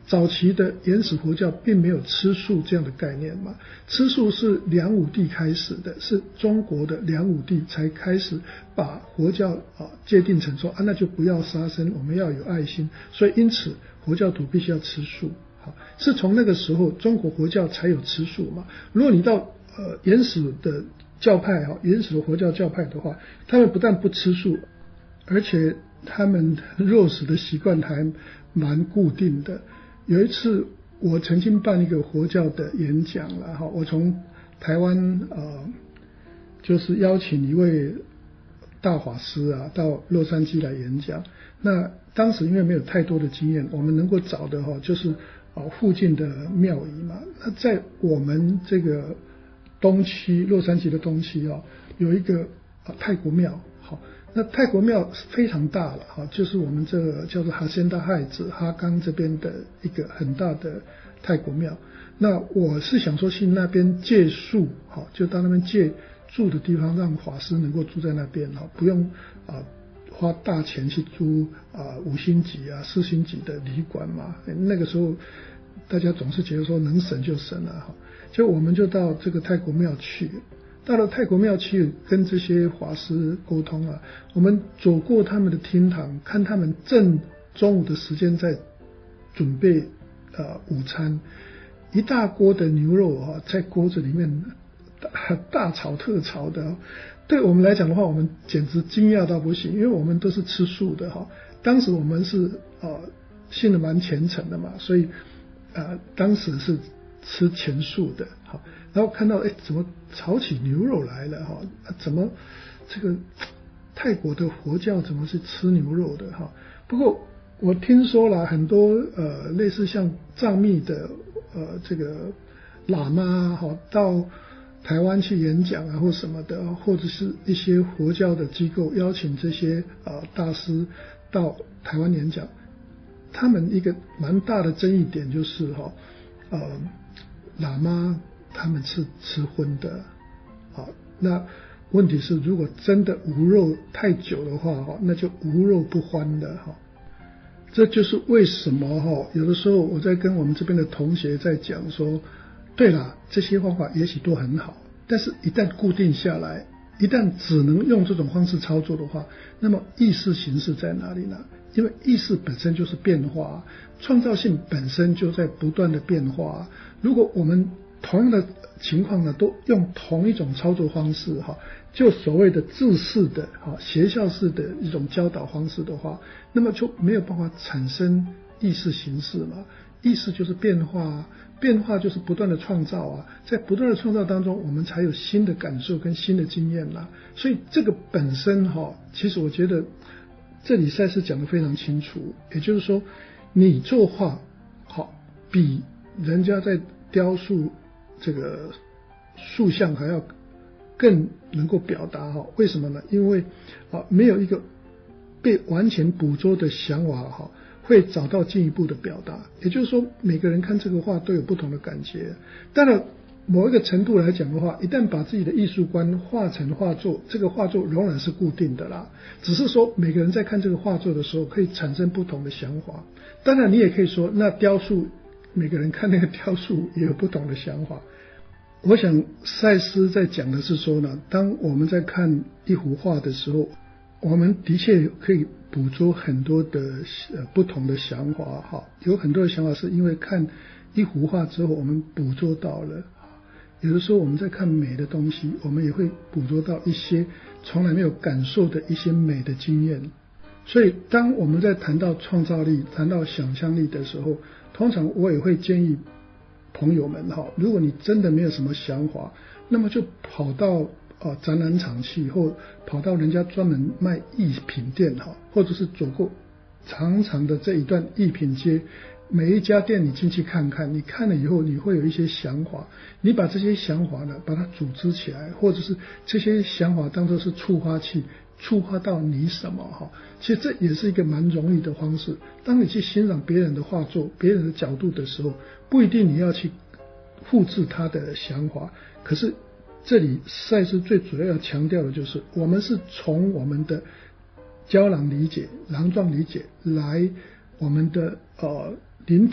S1: 早期的原始佛教并没有吃素这样的概念嘛，吃素是梁武帝开始的，是中国的梁武帝才开始把佛教啊界定成说啊那就不要杀生，我们要有爱心，所以因此佛教徒必须要吃素。好，是从那个时候中国佛教才有吃素嘛。如果你到呃原始的教派哈，原始的佛教教派的话，他们不但不吃素，而且他们肉食的习惯还蛮固定的。有一次我曾经办一个佛教的演讲了哈，我从台湾呃就是邀请一位大法师啊到洛杉矶来演讲。那当时因为没有太多的经验，我们能够找的哈就是啊附近的庙宇嘛。那在我们这个东区，洛杉矶的东区啊，有一个啊泰国庙。好，那泰国庙非常大了哈，就是我们这个叫做哈仙大亥子哈冈这边的一个很大的泰国庙。那我是想说去那边借宿，好，就到那边借住的地方，让法师能够住在那边，哈，不用啊花大钱去租啊五星级啊四星级的旅馆嘛。那个时候大家总是觉得说能省就省了哈，就我们就到这个泰国庙去。到了泰国庙去跟这些法师沟通啊，我们走过他们的厅堂，看他们正中午的时间在准备呃午餐，一大锅的牛肉啊在锅子里面大, 大炒特炒的、哦，对我们来讲的话，我们简直惊讶到不行，因为我们都是吃素的哈、哦。当时我们是呃信得蛮虔诚的嘛，所以呃当时是吃全素的，好，然后看到哎怎么炒起牛肉来了哈、啊？怎么这个泰国的佛教怎么是吃牛肉的哈？不过我听说了很多呃类似像藏密的呃这个喇嘛哈到台湾去演讲啊或什么的，或者是一些佛教的机构邀请这些呃大师到台湾演讲，他们一个蛮大的争议点就是哈呃喇嘛他们是吃荤的，好，那问题是如果真的无肉太久的话哈，那就无肉不欢的哈。这就是为什么哈，有的时候我在跟我们这边的同学在讲说，对啦，这些方法也许都很好，但是一旦固定下来，一旦只能用这种方式操作的话，那么意识形式在哪里呢？因为意识本身就是变化，创造性本身就在不断的变化。如果我们同样的情况呢，都用同一种操作方式哈，就所谓的制式的哈学校式的一种教导方式的话，那么就没有办法产生意识形式嘛。意识就是变化，变化就是不断的创造啊，在不断的创造当中，我们才有新的感受跟新的经验啦。所以这个本身哈，其实我觉得这里赛斯讲得非常清楚，也就是说，你作画好比人家在雕塑这个塑像还要更能够表达哈？为什么呢？因为啊没有一个被完全捕捉的想法哈，会找到进一步的表达。也就是说，每个人看这个画都有不同的感觉。当然，某一个程度来讲的话，一旦把自己的艺术观画成画作，这个画作仍然是固定的啦。只是说，每个人在看这个画作的时候，可以产生不同的想法。当然，你也可以说，那雕塑，每个人看那个雕塑也有不同的想法。我想赛斯在讲的是说呢，当我们在看一幅画的时候，我们的确可以捕捉很多的呃不同的想法哈，有很多的想法是因为看一幅画之后我们捕捉到了。有的时候我们在看美的东西，我们也会捕捉到一些从来没有感受的一些美的经验。所以当我们在谈到创造力、谈到想象力的时候，通常我也会建议朋友们哈，如果你真的没有什么想法，那么就跑到呃展览场去，或跑到人家专门卖艺品店哈，或者是走过长长的这一段艺品街，每一家店你进去看看，你看了以后你会有一些想法，你把这些想法呢把它组织起来，或者是这些想法当作是触发器，触发到你什么哈？其实这也是一个蛮容易的方式。当你去欣赏别人的画作、别人的角度的时候，不一定你要去复制他的想法，可是这里赛斯最主要要强调的就是，我们是从我们的胶囊理解、囊状理解来我们的呃灵体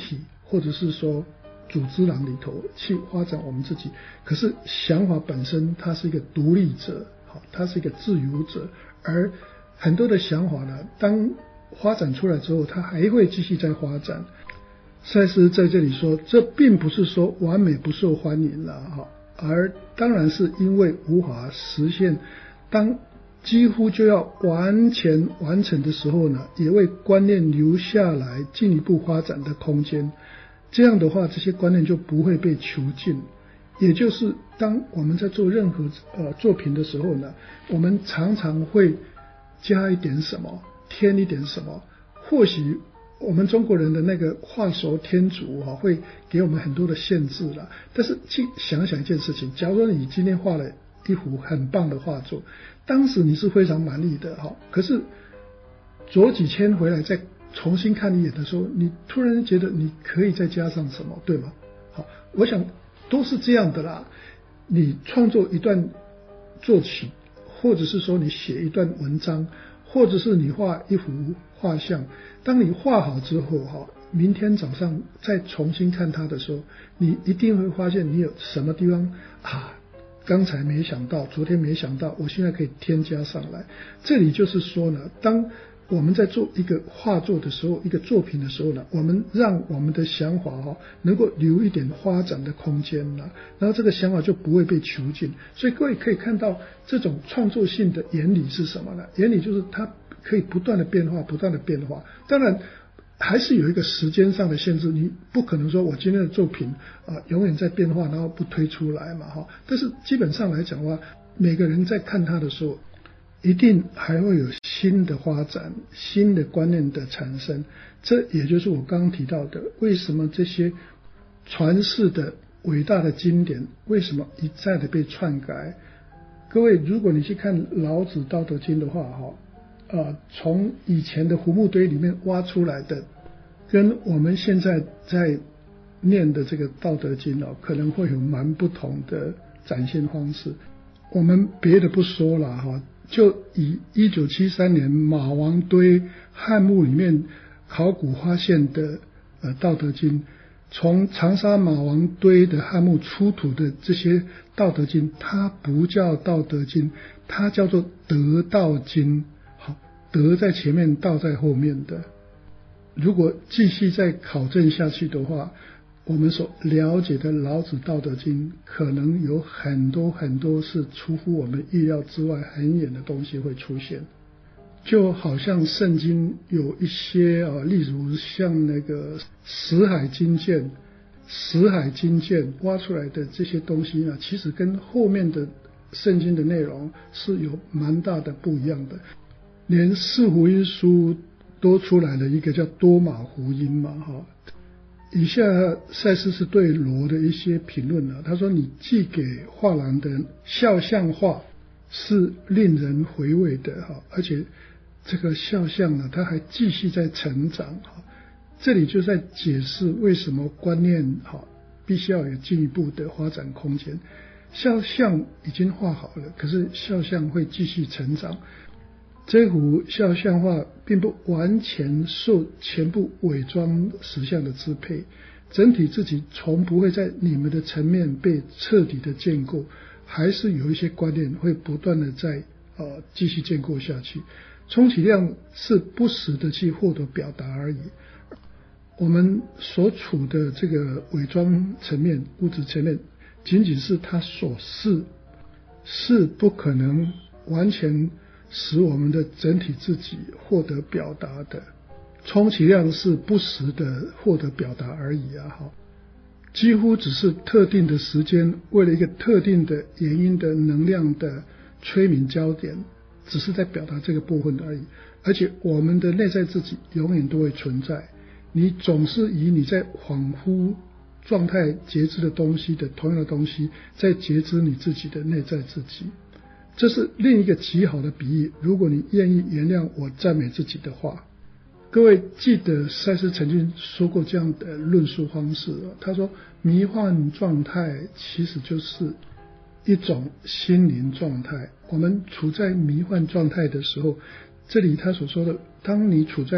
S1: 或者是说组织廊里头去发展我们自己。可是想法本身它是一个独立者，它是一个自由者，而很多的想法呢，当发展出来之后，它还会继续再发展。赛斯在这里说，这并不是说完美不受欢迎了，而当然是因为无法实现，当几乎就要完全完成的时候呢，也为观念留下来进一步发展的空间。这样的话，这些观念就不会被囚禁。也就是当我们在做任何呃作品的时候呢，我们常常会加一点什么，添一点什么。或许我们中国人的那个画手天竺哈、啊，会给我们很多的限制了。但是去想想一件事情，假如说你今天画了一幅很棒的画作，当时你是非常满意的哈，可是左几千回来再重新看一眼的时候，你突然觉得你可以再加上什么，对吗？好，我想都是这样的啦。你创作一段作曲，或者是说你写一段文章，或者是你画一幅画像，当你画好之后哈，明天早上再重新看它的时候，你一定会发现你有什么地方啊，刚才没想到，昨天没想到，我现在可以添加上来。这里就是说呢，当我们在做一个画作的时候，一个作品的时候呢，我们让我们的想法哈能够留一点发展的空间了，然后这个想法就不会被囚禁。所以各位可以看到这种创作性的原理是什么呢？原理就是它可以不断的变化，不断的变化。当然还是有一个时间上的限制，你不可能说我今天的作品啊、呃、永远在变化，然后不推出来嘛哈。但是基本上来讲的话，每个人在看它的时候，一定还会有新的发展，新的观念的产生。这也就是我刚刚提到的，为什么这些传世的伟大的经典为什么一再的被篡改。各位如果你去看老子道德经的话哈，呃，从以前的胡木堆里面挖出来的，跟我们现在在念的这个道德经哦，可能会有蛮不同的展现方式。我们别的不说了哈，就以一九七三年马王堆汉墓里面考古发现的呃道德经，从长沙马王堆的汉墓出土的这些道德经，它不叫道德经，它叫做得道经。好，德在前面，道在后面的。如果继续再考证下去的话，我们所了解的老子道德经可能有很多很多是出乎我们意料之外很远的东西会出现。就好像圣经有一些啊，例如像那个死海金剑死海金剑挖出来的这些东西呢，其实跟后面的圣经的内容是有蛮大的不一样的。连四福音书都出来了一个叫多马福音嘛哈。以下赛斯是对罗的一些评论啊，他说你寄给画廊的肖像画是令人回味的哈，而且这个肖像呢，它还继续在成长哈。这里就在解释为什么观念哈必须要有进一步的发展空间。肖像已经画好了，可是肖像会继续成长。这幅肖像画并不完全受全部伪装实相的支配，整体自己从不会在你们的层面被彻底的建构，还是有一些观念会不断的在呃继续建构下去，充其量是不时的去获得表达而已。我们所处的这个伪装层面、物质层面，仅仅是它所示，是不可能完全使我们的整体自己获得表达的，充其量是不时的获得表达而已啊！哈，几乎只是特定的时间，为了一个特定的原因的能量的催眠焦点，只是在表达这个部分而已。而且我们的内在自己永远都会存在，你总是以你在恍惚状态觉知的东西的同样的东西，在觉知你自己的内在自己。这是另一个极好的比喻，如果你愿意原谅我赞美自己的话。各位记得赛斯曾经说过这样的论述方式，他说迷幻状态其实就是一种心灵状态。我们处在迷幻状态的时候，这里他所说的，当你处在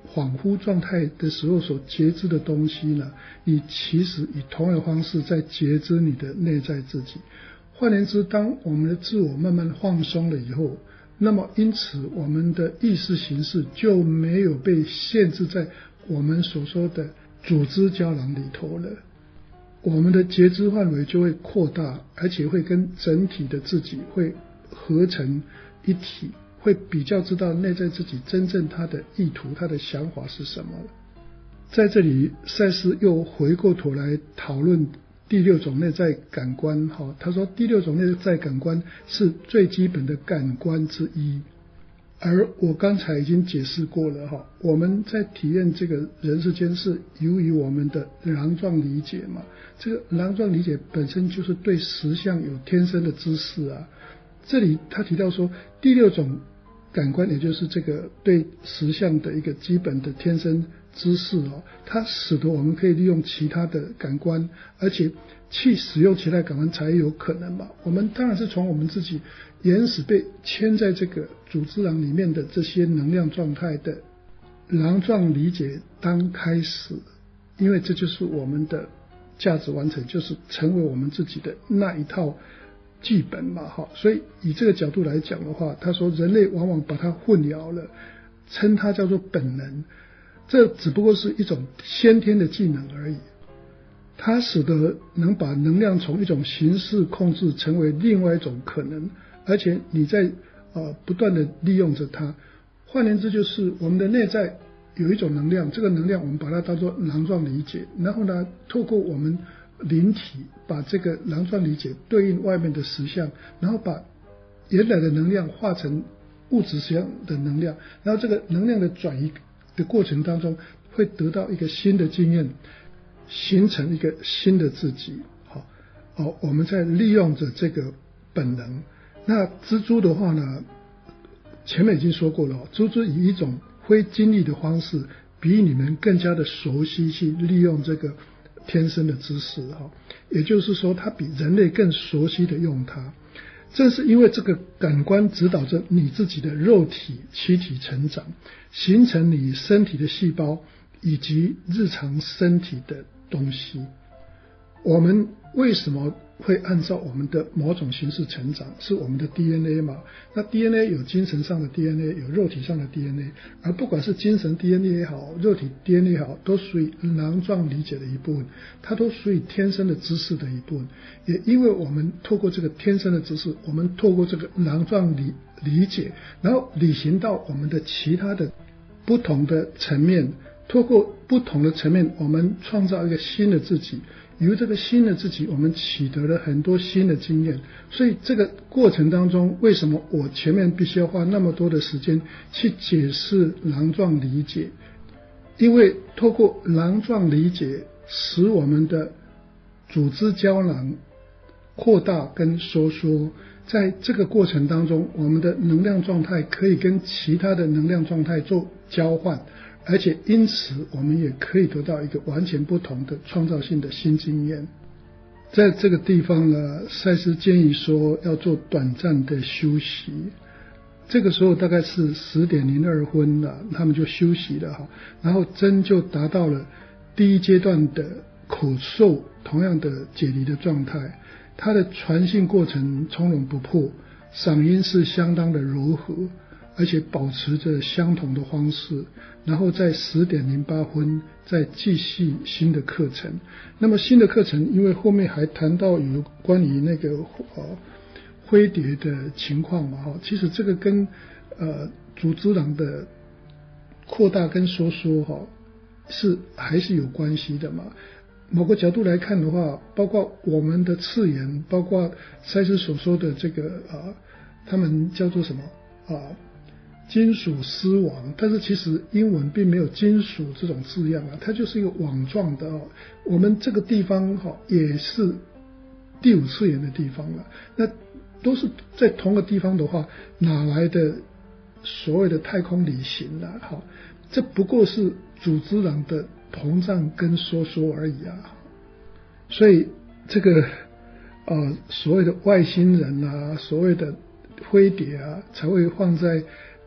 S1: 恍惚状态的时候所觉知的东西呢，你其实以同样的方式在觉知你的内在自己。换言之，当我们的自我慢慢放松了以后，那么因此我们的意识形式就没有被限制在我们所说的组织胶囊里头了，我们的觉知范围就会扩大，而且会跟整体的自己会合成一体，会比较知道内在自己真正他的意图，他的想法是什么。在这里赛斯又回过头来讨论第六种内在感官，他说第六种内在感官是最基本的感官之一，而我刚才已经解释过了，我们在体验这个人世间是由于我们的囊状理解嘛，这个囊状理解本身就是对实相有天生的知识啊。这里他提到说第六种感官也就是这个对实相的一个基本的天生知识哦，它使得我们可以利用其他的感官，而且去使用其他感官才有可能嘛。我们当然是从我们自己原始被牵在这个组织囊里面的这些能量状态的囊状理解当开始，因为这就是我们的价值完成，就是成为我们自己的那一套剧本嘛。所以以这个角度来讲的话，他说人类往往把它混淆了，称它叫做本能，这只不过是一种先天的技能而已，它使得能把能量从一种形式控制成为另外一种可能，而且你在呃不断的利用着它。换言之，就是我们的内在有一种能量，这个能量我们把它当作囊状理解，然后呢透过我们灵体把这个囊状理解对应外面的实相，然后把原来的能量化成物质实相的能量，然后这个能量的转移的过程当中会得到一个新的经验，形成一个新的自己。好，哦，我们在利用着这个本能。那蜘蛛的话呢，前面已经说过了，蜘蛛以一种非经历的方式比你们更加的熟悉去利用这个天生的知识，也就是说它比人类更熟悉的用它。正是因为这个感官指导着你自己的肉体躯体成长，形成你身体的细胞以及日常身体的东西。我们为什么会按照我们的某种形式成长？是我们的 D N A 嘛？那 D N A 有精神上的 D N A， 有肉体上的 D N A， 而不管是精神 D N A 也好，肉体 D N A 也好，都属于囊状理解的一部分，它都属于天生的知识的一部分。也因为我们透过这个天生的知识，我们透过这个囊状理理解，然后履行到我们的其他的不同的层面，透过不同的层面，我们创造一个新的自己。由这个新的自己，我们取得了很多新的经验。所以这个过程当中，为什么我前面必须要花那么多的时间去解释囊状理解？因为透过囊状理解，使我们的组织胶囊扩大跟收缩，在这个过程当中，我们的能量状态可以跟其他的能量状态做交换，而且因此我们也可以得到一个完全不同的创造性的新经验。在这个地方呢，赛斯建议说要做短暂的休息。这个时候大概是十点零二分了，他们就休息了哈。然后针就达到了第一阶段的口授同样的解离的状态，它的传信过程从容不迫，嗓音是相当的柔和，而且保持着相同的方式，然后在十点零八分再继续新的课程。那么新的课程因为后面还谈到有关于那个呃灰蝶的情况嘛，其实这个跟呃组织囊的扩大跟收缩哈是还是有关系的嘛。某个角度来看的话，包括我们的次元，包括赛斯所说的这个啊，他们叫做什么啊？金属丝网，但是其实英文并没有金属这种字样啊，它就是一个网状的哦。我们这个地方哈也是第五次元的地方了，那都是在同个地方的话，哪来的所谓的太空旅行啊？哈，这不过是组织囊的膨胀跟收缩而已啊。所以这个呃所谓的外星人啊，所谓的灰蝶啊，才会放在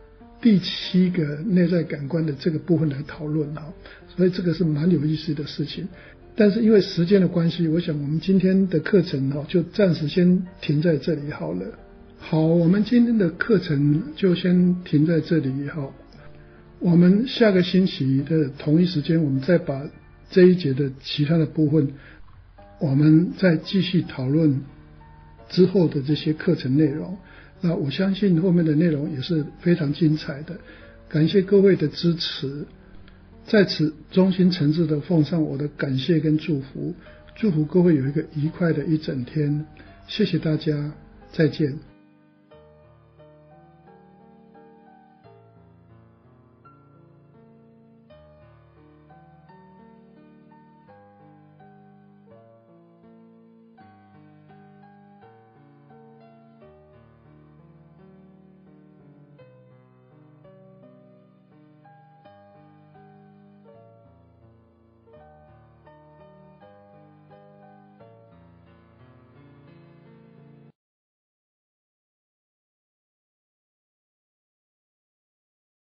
S1: 第七个内在感官的这个部分来讨论啊，所以这个是蛮有意思的事情。但是因为时间的关系，我想我们今天的课程哦，就暂时先停在这里好了。好，我们今天的课程就先停在这里好。我们下个星期的同一时间，我们再把这一节的其他的部分，我们再继续讨论之后的这些课程内容。那我相信后面的内容也是非常精彩的，感谢各位的支持，在此衷心诚挚的奉上我的感谢跟祝福，祝福各位有一个愉快的一整天，谢谢大家，再见。